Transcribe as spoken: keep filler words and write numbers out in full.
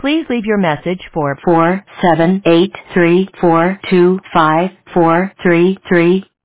Please leave your message for four seven eight three four two five four three three.